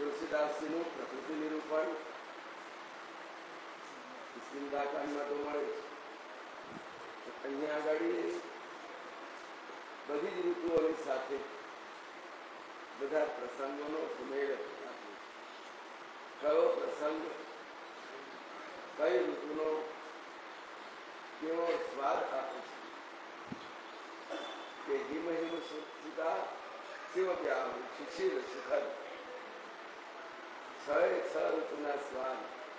તુલસીદાસજીનું પ્રકૃતિ નિરૂપણ કિષ્કિંધાકાંડમાં તો મળે છે. અહીંયા આગળ બધી જ ઋતુઓની સાથે બધા પ્રસંગોનો સુમેળ આપ્યો. કયો પ્રસંગ કઈ ઋતુનો કેવો સ્વાદ આપે છે કે હિમ હિમ સુતા શિવ વ્યાહુ શિશિર શિખર છ ઋતુના સ્વાદ.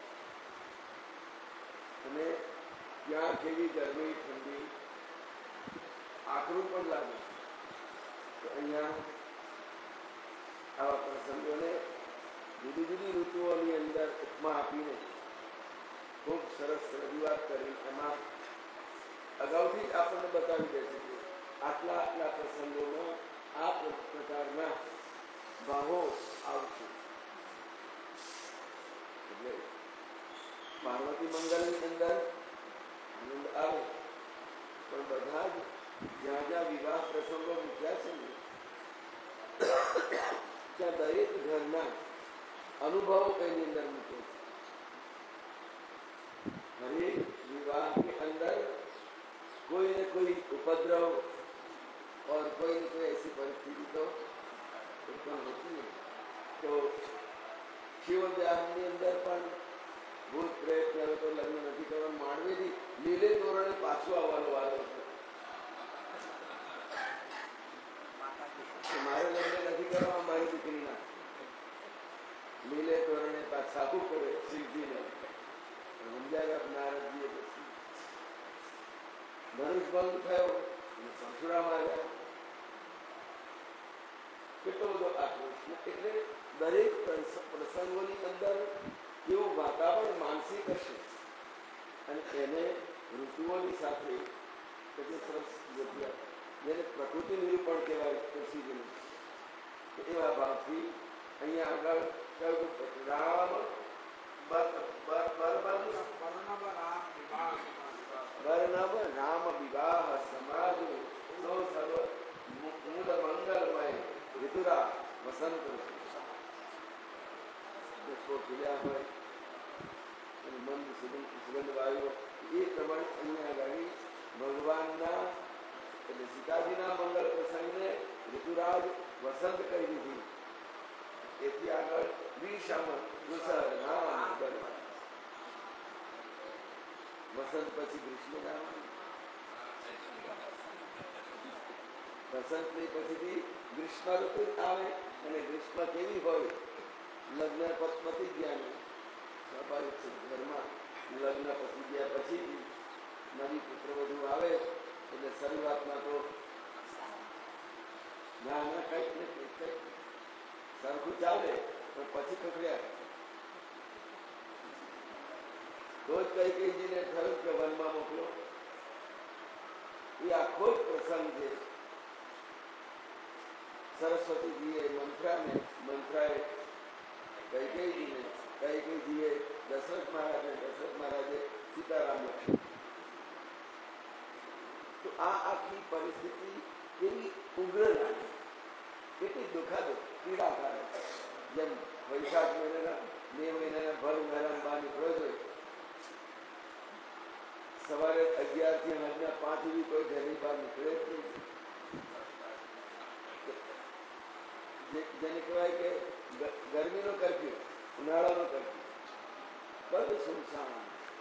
અને ત્યાં કેવી ગરમી ઠંડી આકરું પણ લાગે. તો અહીંયા આવા પ્રસંગોને જુદી જુદી ઋતુઓની અંદર ઉપમા આપીને ખૂબ સરસ રજૂઆત કરી. એમાં અગાઉથી જ આપણને બતાવી દે છે કે આટલા આટલા પ્રસંગોમાં આ પ્રકારના ભાવો આવશે. એટલે પાર્વતી મંગલની અંદર આનંદ આવે, પણ બધા જ જ્યાં જ્યાં વિવાહ પ્રસંગો મૂક્યા છે ને ત્યાં દરેક ઘરના અનુભવો એની અંદર મૂકે છે. હરેક વિવાહની અંદર कोई न कोई उपद्रव और कोई न कोई ऐसी परिस्थिति तो उत्पन्न होती है. तो शिव व्याहની અંદર પણ ભૂત પ્રેત તો લગ્ન નથી કરવાનું. માંડવેથી લીલે તોરણે પાછું આવવાનો વારો હતો. મારે લગ્ન નથી કરવા, મારી દીકરીના લીલે તોરણે પાછા આવવું પડે શિવજીને. સમજાવ્યા નારદજીએ. પછી ધનુષ ભંગ થયો અને પરશુરામ આવ્યા. કેટલો બધો આક્રોશ. એટલે દરેક પ્રસંગોની અંદર કેવું વાતાવરણ માનસિક હશે અને એને ઋતુઓની સાથે કેટલું સરસ યોગ્ય, જેને પ્રકૃતિ નિરૂપણ કહેવાય તુલસીજીનું, એવા ભાવથી અહીંયા આગળ કહ્યું કે વર્ણવ રામ વિવાહ સમાજ સૌ સર્વ મૂળ મંગલમય ઋતુરા વસંત ખીલ્યા હોય અને મંદ સુગંધ વાયુ એ પ્રમાણે અહીંયા આગળ ભગવાનના એટલે સીતાજીના મંગલ પ્રસંગને ઋતુરાજ વસંત કહી દીધી. એથી આગળ વિષમ વસંત પછી ગ્રીષ્મ જવાનું. વસંત ની પછીથી ગ્રીષ્મ ઋતુ આવે અને ગ્રીષ્મ કેવી હોય, લગ્ન પતી ગયા ને સ્વાભાવિક છે. ઘરમાં લગ્ન પતી ગયા પછી નવી પુત્ર વધુ આવે એટલે શરૂઆતમાં તો ના કંઈક ને કંઈક સરખું ચાલે, પણ પછી ખખડ્યા. રોજ કૈકેયીજીને થયું કે વનમાં મોકલો. એ આખો જ પ્રસંગ છે. સરસ્વતીજીએ મંત્રાએ કૈકેયીજીને, કૈકેયીજીએ દશરથ મહારાજે સીતારામ લખ્યું. તો આ આખી પરિસ્થિતિ કેવી ઉગ્ર લાગે, કેટલી દુઃખાદો પીડાકારક. જેમ વૈશાખ મહિનાના 2 મહિનાના ભર ઉનાળામાં બહાર નીકળ્યો હોય, સવારે 11 થી સાંજના 5 સુધી કોઈ ઘરની બહાર નીકળે જ નહીં. જેને કહેવાય કે ગરમીનો કર્ફ્યુ, ઉનાળાનો કર્ફ્યુ, બધું સુનસાન.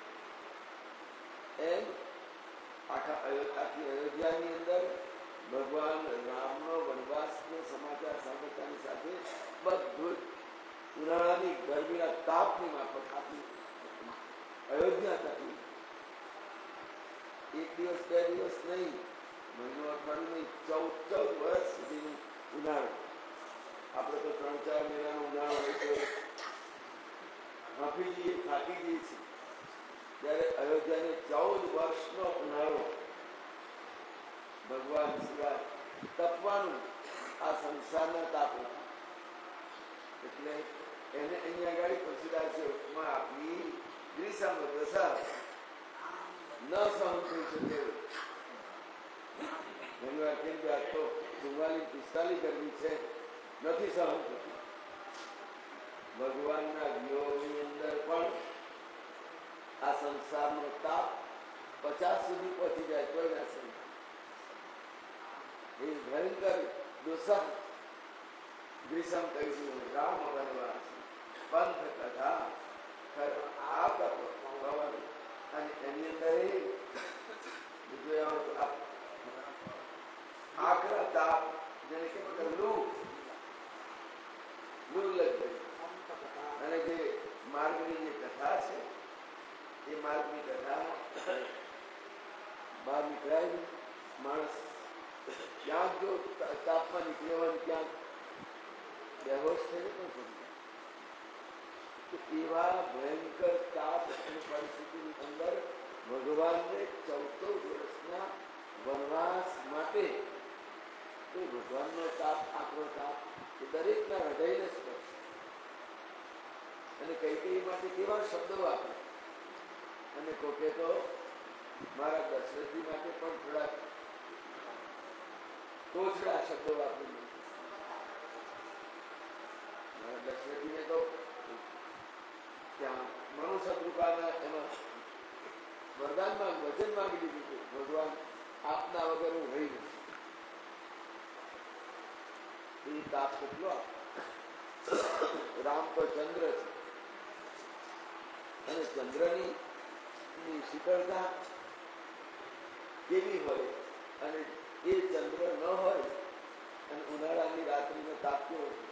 એમ આખી અયોધ્યાની અંદર ભગવાન રામનો વનવાસનો સમાચાર સાંભળતાની સાથે બધું ઉનાળાની ગરમીના તાપની માફક આખી અયોધ્યા થતી. 1 દિવસ 2 દિવસ નહીં, મહિનો અઠવાડિયું નહીં, 14 વર્ષ સુધીનું ઉનાળો. આપણે તો 3-4 મહિનાનો ઉનાળો હોય તો હાંફી જઈએ, થાકી જઈએ છીએ. ત્યારે અયોધ્યાને 14 વર્ષનો ઉનાળો ભગવાન સિવાય તપવાનું આ સંસારના તાપ નથી. એટલે એને અહીંયા આગળ તુલસીદાસે ઉપમા આપી. ગ્રીસમ પ્રસાદ ન સહન થઈ શકે. ઘણી વાર કેમ કે આ તો 44-45 ગરમી છે, નથી સહન થતી. ભગવાનના વિયોગની અંદર પણ આ સંસારનો તાપ 50 સુધી પહોંચી જાય તો ના સમજાય. એ ભયંકર દુસહ ગ્રીસમ કહીશું રામ વનવાસ પંથ કથા અને એની અંદર આકરા તાપ જેને કે લૂ લઈ ગઈ. અને જે માર્ગની જે કથા છે એ માર્ગની કથા બહાર નીકળાય માણસ ક્યાંક જો તાપમાં નીકળ્યો હોય ક્યાંક બેહોશ થઈને પણ પડી જાય. એવા ભયંકર તાપ અને પરિસ્થિતિની અંદર ભગવાનને 14 વર્ષના વનવાસ માટે તો ભગવાનનો તાપ આકરો તાપ એ દરેકના હૃદયને સ્પર્શ. અને કઈ માટે કેવા શબ્દો વાપરે. અને કોકે તો મારા દશરથજી માટે પણ થોડા તોછડા શબ્દો વાપરી. મારા દશરથજીને તો ત્યાં મનુષ્ય કૃપાના એમાં વરદાનમાં વચન માંગી દીધું હતું, ભગવાન આપના વગર હું રહી નથી. એ તાપ કેટલો. રામ તો ચંદ્ર છે અને ચંદ્રની શીતળતા કેવી હોય અને એ ચંદ્ર ન હોય અને ઉનાળાની રાત્રિનો તાપ કેવો હોય.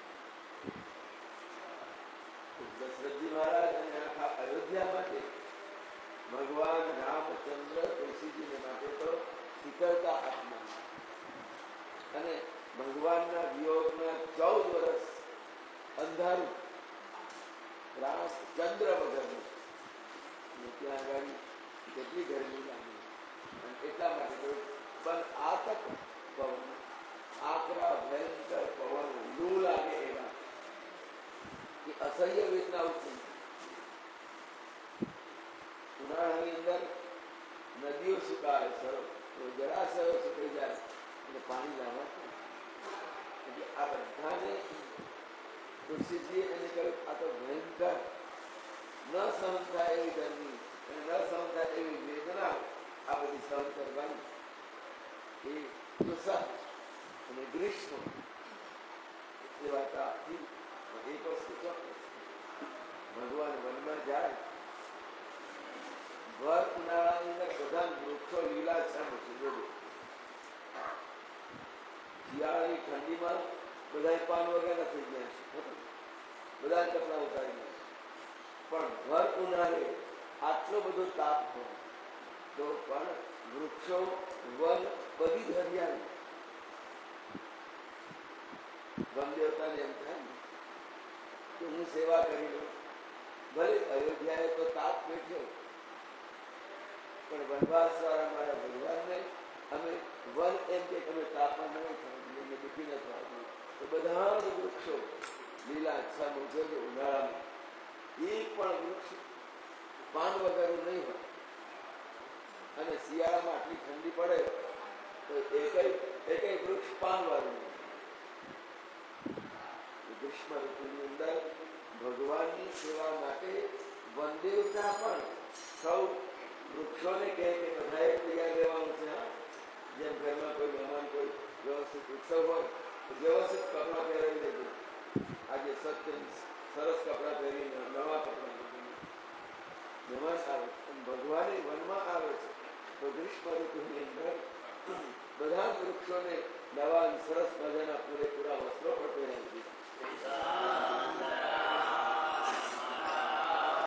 દશરથજી મહારાજ અને આખા અયોધ્યા માટે ભગવાન રામચંદ્ર તુલસીજીને માટે તો શીતળતા આપનાર અને ભગવાનના વિયોગના 14 વર્ષ અંધારું રાત ચંદ્ર વગરનું. ત્યાં આગળ કેટલી ગરમી લાગી અને એટલા માટે પણ આતક પવન આકરા ભયંકર પવન લૂ લાગે એવા કે અસહ્ય વેદના ઉઠી. ઉનાળાની અંદર નદીઓ સુકાય, જળાશયો સુકાઈ જાય અને પાણી લાવવા. એટલે આ બધાને તુલસીજીએ એને કહ્યું આ તો ભયંકર ન સહન થાય એવી ગરમી અને ન સહન થાય એવી વેદના આ બધી સહન કરવાની. એ દુસહ અને ગ્રીષ્મ એવા તાપથી એક વસ્તુ ચોક્કસ, ભગવાન વનમાં જાય ભર ઉનાળાની અંદર બધા વૃક્ષો લીલાછમ છે. શિયાળાની ઠંડીમાં બધા પાન વગર થઈ ગયા છે, બધા કપડા ઉતારી ગયા છે. પણ ભર ઉનાળે આટલો બધો તાપ હોય તો પણ વૃક્ષો વન બધી જ હરિયાળી. વન દેવતાને એમ થાય ને કે હું સેવા કરી લઉં. ભલે અયોધ્યાએ તો તાપ બેઠ્યો પણ વનવાસ વાળા મારા ભગવાનને અમે વન એમ કે તમે તાપમાં નહીં થવા દુઃખી ન થવા દઈએ. તો બધા જ વૃક્ષો લીલાછમ ઉજવજો. ઉનાળામાં એક પણ વૃક્ષ પાન વગરનું નહીં હોય અને શિયાળામાં આટલી ઠંડી પડે તો એકેય વૃક્ષ પાન વાળું નહીં. ગ્રીષ્મ ઋતુની અંદર ભગવાનની સેવા માટે વનદેવતા પણ સૌ વૃક્ષોને કહે કે બધાએ તૈયાર રહેવાનું છે. જેમ ઘરમાં કોઈ મહેમાન કોઈ વ્યવસ્થિત ઉત્સવ હોય તો વ્યવસ્થિત કપડાં પહેરાવી દેજો. આજે સત્ય સરસ કપડાં પહેરીને નવા કપડાં પહેરીને મહેમાન આવે અને ભગવાને વનમાં આવે છે તો ગ્રીષ્મ ઋતુની અંદર બધા વૃક્ષોને નવા સરસ મજાના પૂરેપૂરા વસ્ત્રો પણ